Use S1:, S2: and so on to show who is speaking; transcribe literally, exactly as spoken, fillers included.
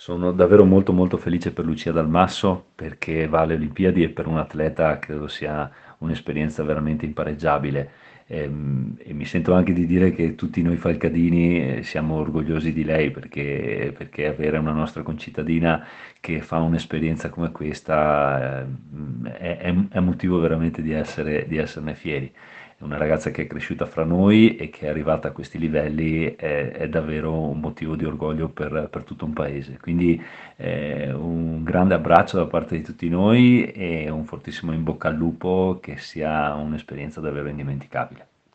S1: Sono davvero molto molto felice per Lucia Dal Masso perché va alle Olimpiadi e per un atleta credo sia un'esperienza veramente impareggiabile. Ehm, E, mi sento anche di dire che tutti noi falcadini eh, siamo orgogliosi di lei perché, perché avere una nostra concittadina che fa un'esperienza come questa ehm, è, è- è motivo veramente di essere, di esserne fieri. È una ragazza che è cresciuta fra noi e che è arrivata a questi livelli è, è davvero un motivo di orgoglio per, per tutto un paese. Quindi eh, un grande abbraccio da parte di tutti noi e un fortissimo in bocca al lupo che sia un'esperienza davvero indimenticabile.